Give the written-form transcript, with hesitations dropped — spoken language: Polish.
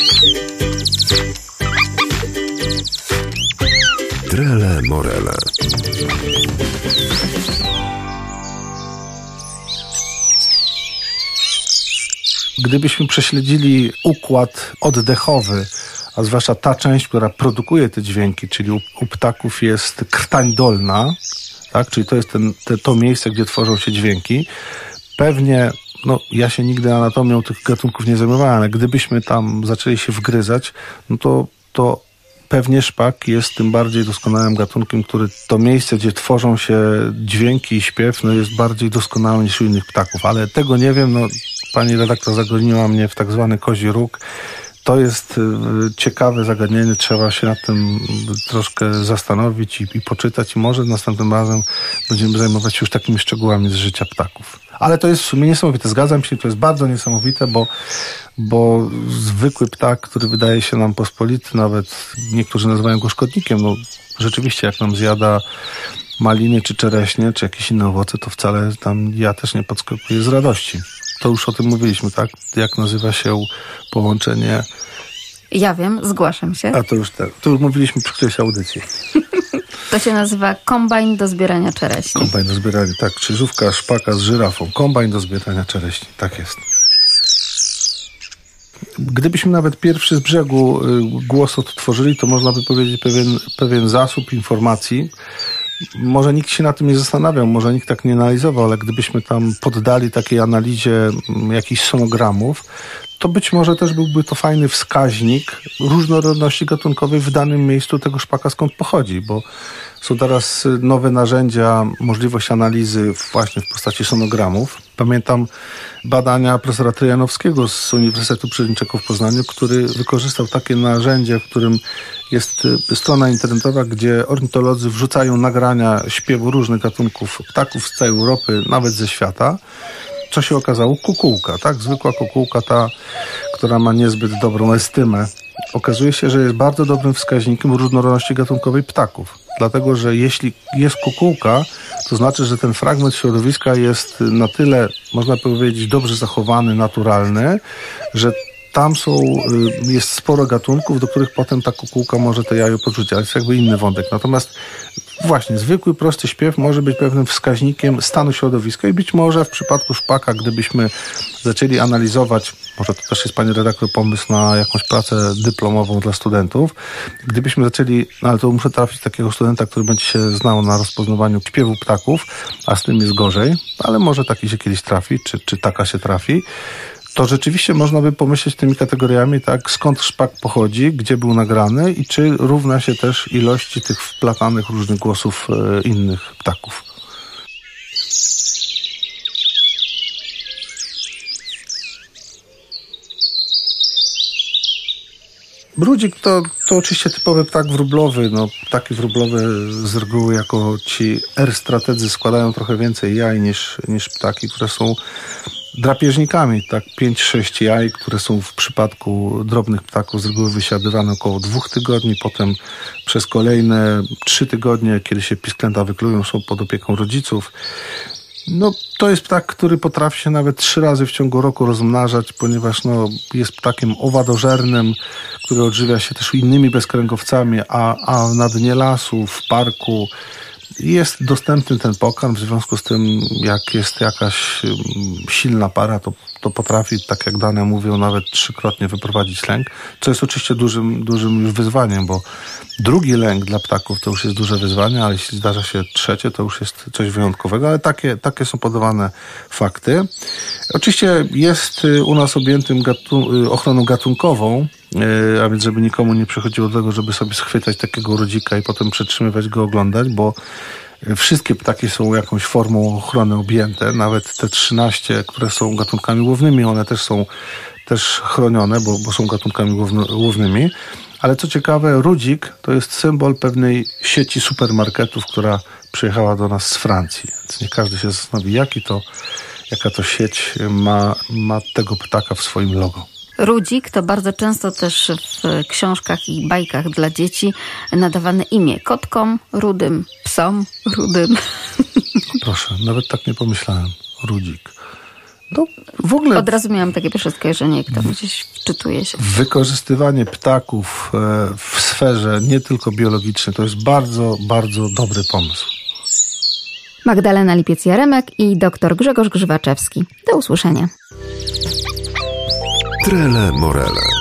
Trele Morele. Gdybyśmy prześledzili układ oddechowy, a zwłaszcza ta część, która produkuje te dźwięki, czyli u ptaków jest krtań dolna, tak? Czyli to jest to miejsce, gdzie tworzą się dźwięki. Pewnie, ja się nigdy anatomią tych gatunków nie zajmowałem, ale gdybyśmy tam zaczęli się wgryzać, to pewnie szpak jest tym bardziej doskonałym gatunkiem, który to miejsce, gdzie tworzą się dźwięki i śpiew, jest bardziej doskonałe niż u innych ptaków. Ale tego nie wiem, pani redaktor zagoniła mnie w tak zwany kozi róg. To jest ciekawe zagadnienie, trzeba się nad tym troszkę zastanowić i poczytać i może następnym razem będziemy zajmować się już takimi szczegółami z życia ptaków. Ale to jest w sumie niesamowite, zgadzam się, to jest bardzo niesamowite, bo zwykły ptak, który wydaje się nam pospolity, nawet niektórzy nazywają go szkodnikiem, rzeczywiście jak nam zjada maliny czy czereśnie, czy jakieś inne owoce, to wcale tam ja też nie podskakuję z radości. To już o tym mówiliśmy, tak? Jak nazywa się połączenie? Ja wiem, zgłaszam się. A to już mówiliśmy przy którejś audycji. To się nazywa kombajn do zbierania czereśni. Kombajn do zbierania, tak. Krzyżówka szpaka z żyrafą. Kombajn do zbierania czereśni, tak jest. Gdybyśmy nawet pierwszy z brzegu głos odtworzyli, to można by powiedzieć pewien zasób informacji. Może nikt się na tym nie zastanawiał, może nikt tak nie analizował, ale gdybyśmy tam poddali takiej analizie jakichś sonogramów, to być może też byłby to fajny wskaźnik różnorodności gatunkowej w danym miejscu tego szpaka, skąd pochodzi, bo są teraz nowe narzędzia, możliwość analizy właśnie w postaci sonogramów. Pamiętam badania profesora Trojanowskiego z Uniwersytetu Przyrodniczego w Poznaniu, który wykorzystał takie narzędzie, w którym jest strona internetowa, gdzie ornitolodzy wrzucają nagrania śpiewu różnych gatunków ptaków z całej Europy, nawet ze świata. Co się okazało? Kukułka, tak? Zwykła kukułka, ta, która ma niezbyt dobrą estymę. Okazuje się, że jest bardzo dobrym wskaźnikiem różnorodności gatunkowej ptaków. Dlatego, że jeśli jest kukułka, to znaczy, że ten fragment środowiska jest na tyle, można powiedzieć, dobrze zachowany, naturalny, że tam jest sporo gatunków, do których potem ta kukułka może te jajo podrzucić, ale jest jakby inny wątek. Natomiast właśnie zwykły, prosty śpiew może być pewnym wskaźnikiem stanu środowiska i być może w przypadku szpaka, gdybyśmy zaczęli analizować, może to też jest pani redaktor pomysł na jakąś pracę dyplomową dla studentów, gdybyśmy zaczęli, ale to muszę trafić takiego studenta, który będzie się znał na rozpoznawaniu śpiewu ptaków, a z tym jest gorzej, ale może taki się kiedyś trafi, czy taka się trafi, to rzeczywiście można by pomyśleć tymi kategoriami, tak, skąd szpak pochodzi, gdzie był nagrany i czy równa się też ilości tych wplatanych różnych głosów innych ptaków. Brudzik to oczywiście typowy ptak wróblowy. Ptaki wróblowe z reguły jako ci R-strategzy składają trochę więcej jaj niż ptaki, które są drapieżnikami, tak 5-6 jaj, które są w przypadku drobnych ptaków z reguły wysiadywane około 2 tygodni, potem przez kolejne 3 tygodnie, kiedy się pisklęta wyklują, są pod opieką rodziców. To jest ptak, który potrafi się nawet 3 razy w ciągu roku rozmnażać, ponieważ jest ptakiem owadożernym, który odżywia się też innymi bezkręgowcami, a na dnie lasu, w parku jest dostępny ten pokarm, w związku z tym, jak jest jakaś silna para, to potrafi, tak jak dane mówią, nawet 3-krotnie wyprowadzić lęk, co jest oczywiście dużym już wyzwaniem, bo drugi lęk dla ptaków to już jest duże wyzwanie, ale jeśli zdarza się trzecie, to już jest coś wyjątkowego, ale takie są podawane fakty. Oczywiście jest u nas objętym ochroną gatunkową, a więc żeby nikomu nie przychodziło do tego, żeby sobie schwytać takiego rodzika i potem przetrzymywać go, oglądać, bo wszystkie ptaki są jakąś formą ochrony objęte, nawet te 13, które są gatunkami łownymi, one też są chronione, bo są gatunkami łownymi. Ale co ciekawe, rudzik to jest symbol pewnej sieci supermarketów, która przyjechała do nas z Francji. Więc nie każdy się zastanowi, jaka to sieć ma tego ptaka w swoim logo. Rudzik to bardzo często też w książkach i bajkach dla dzieci nadawane imię kotkom rudym, psom rudym. Proszę, nawet tak nie pomyślałem. Rudzik. No, w ogóle Od razu miałam takie pierwsze skojarzenie, jak tam gdzieś wczytuje się. wykorzystywanie ptaków w sferze nie tylko biologicznej to jest bardzo, bardzo dobry pomysł. Magdalena Lipiec-Jaremek i dr Grzegorz Grzywaczewski. Do usłyszenia. Trele Morele.